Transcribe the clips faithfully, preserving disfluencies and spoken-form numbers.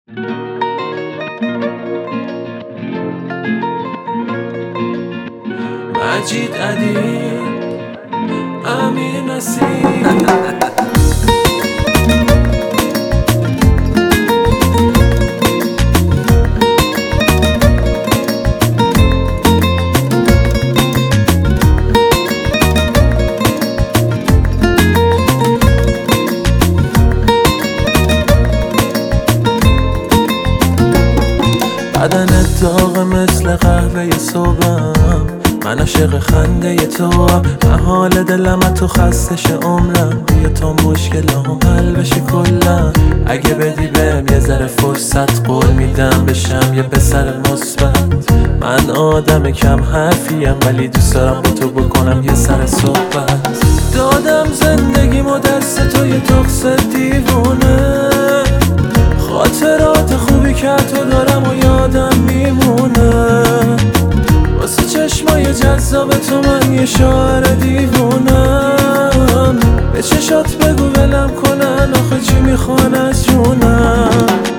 مجید ادیب، امیر نسیم. بدنت داغ مثل قهوه صبحم، من عاشق خنده توام. محال دلم تو خستش عمرم، بیا تا مشکلام حل بشه کلا. اگه بدی بهم یه ذره فرصت، قول میدم بشم یه پسر مثبت. من آدم کم حرفیم ولی دوست دارم با تو بکنم یه سر صحبت. دادم زندگیمو دست تو یه تخس دیوونه، خاطرات خوبی که تو دارم و یادم میمونه. واسه چشمای جذاب تو من یه شاعر دیوونم. به چشات بگو ولم کنن، آخه چی میخوان از جونم.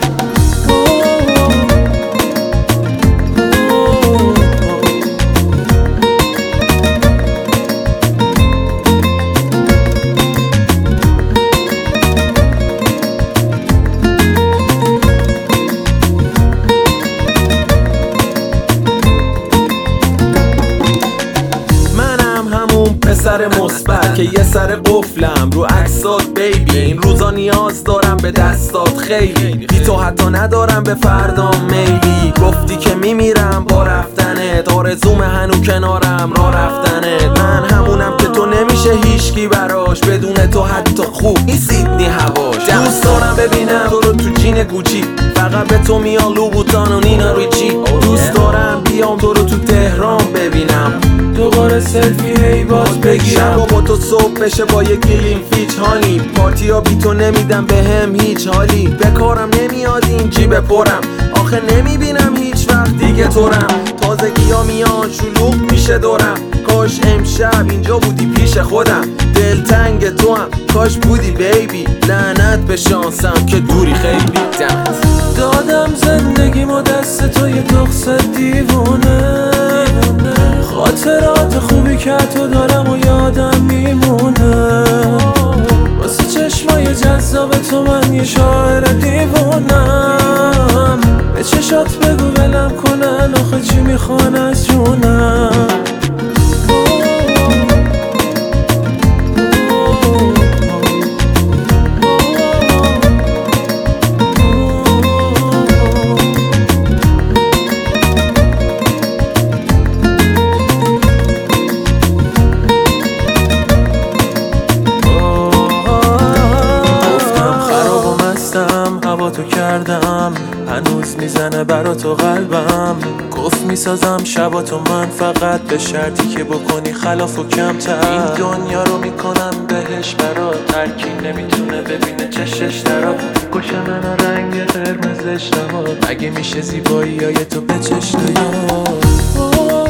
پسر مثبت که یه سر قفلم رو عکسات بیبی. این روزا نیاز دارم به دستات خیلی، بی تو حتی ندارم به فردام میلی. گفتی که میمیرم با رفتنت، آرزوم هنو کنارم را رفتنت. من همونم که تو نمیشه هیچکی براش، بدون تو حتی خوب این سیدنی هواش. دوست دارم ببینم تو رو تو جین گوچی، فقط به تو میان لوبوتان و نینا ریچی. دوست دارم بیام تو رو تو تهران ببینم، دوباره سلفی هی باز بگیرم. شبا با تو صبح بشه با یه گلیم فیچ هانی. پارتی ها بی تو نمیدم به هم هیچ حالی. به کارم نمیاد این جیب پرم، آخه نمیبینم هیچ وقت دیگه تورم. تازگی ها میان شلوغ میشه دورم، کاش امشب اینجا بودی پیش خودم. دلتنگ تو هم کاش بودی بیبی، لعنت به شانسم که دوری خیلی دمت. دادم زندگیمو دست تو یه تخس دیوونه، خاطرات خوبی که تو دارم و یادم میمونه. واسه چشمای جذاب تو من یه شاعر دیوونم. به چشات بگو ولم کنن، آخه چی میخوان از جونم. هوا تو کردم هنوز میزنه برا تو قلبم. گفت میسازم شبا تو من، فقط به شرطی که بکنی خلاف و کمتر. این دنیا رو میکنم بهش برات، هرکی نمیتونه ببینه چشش درات. گوشه من رنگ قرمزش نهاد، اگه میشه زیبایی های تو به چش نیاد.